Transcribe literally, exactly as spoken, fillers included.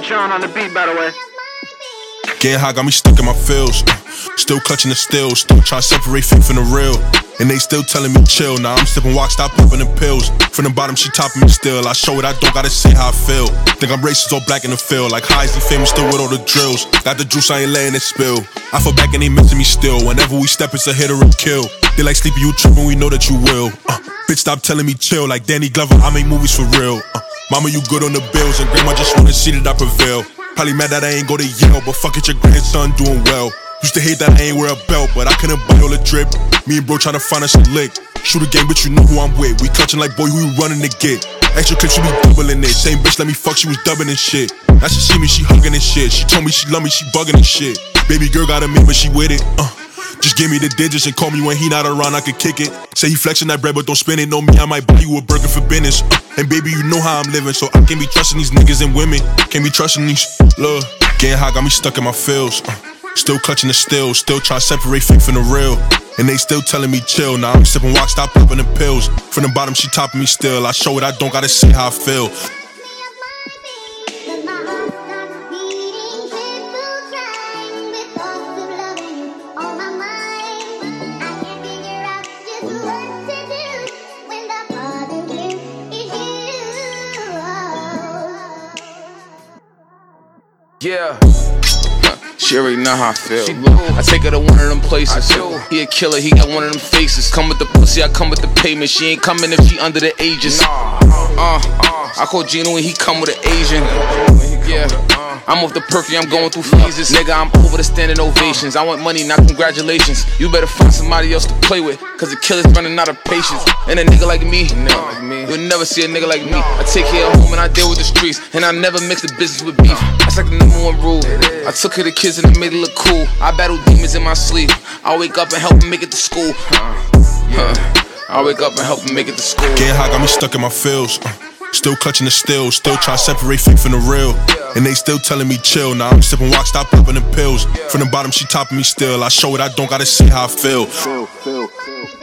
John on the beat, by the way. Getting high got me stuck in my feels. Still clutching the steel, still trying to separate fake from the real. And they still telling me chill. Now I'm sipping walk, stop popping them pills. From the bottom, she topping me still. I show it, I don't gotta say how I feel. Think I'm racist, all black in the field. Like how is he famous, still with all the drills. Got the juice, I ain't letting it spill. I fall back and they missing me still. Whenever we step, it's a hit or a kill. They like sleepy, you tripping, we know that you will. uh, Bitch, stop telling me chill. Like Danny Glover, I make movies for real. uh, Mama, you good on the bills. And grandma just wanna see that I prevail. Probably mad that I ain't go to Yale, but fuck it, your grandson doing well. Used to hate that I ain't wear a belt, but I couldn't buy all the drip. Me and bro tryna find us a lick. Shoot a game, but you know who I'm with. We clutching like boy, who you running to get. Extra clips, you be doubling it. Same bitch let me fuck, she was dubbing and shit. Now she see me, she hugging and shit. She told me she love me, she bugging and shit. Baby girl got a man, but she with it. Uh, just give me the digits and call me when he not around, I could kick it. Say he flexing that bread, but don't spend it. Know me, I might buy you a burger for business. Uh, and baby, you know how I'm living, so I can't be trusting these niggas and women. Can't be trusting these, love. Getting high got me stuck in my feels. Uh, Still clutching the steel, still trying to separate fake from the real. And they still telling me chill. Now I'm sipping walk, stop popping them pills. From the bottom, she topping me still. I show it, I don't gotta say how I feel. Yeah. She already know how I feel. I take her to one of them places. He a killer, he got one of them faces. Come with the pussy, I come with the payment. She ain't coming if she under the ages. Uh, I call Gino and he come with an Asian. Yeah. I'm off the perky, I'm going through phases. Nigga, I'm over the standing ovations. I want money, not congratulations. You better find somebody else to play with, cause the killer's running out of patience. And a nigga like me, you'll never see a nigga like me. I take care of home and I deal with the streets. And I never mix the business with beef. That's like the number one rule. I took care of the kids and I made it look cool. I battle demons in my sleep. I wake up and help them make it to school. I wake up and help them make it to school. Getting high got me stuck in my feels. uh, Still clutching the steel, still trying to separate fake from the real. And they still telling me chill. Now I'm sipping walk, stop popping them pills. From the bottom, she topping me still. I show it, I don't gotta say how I feel.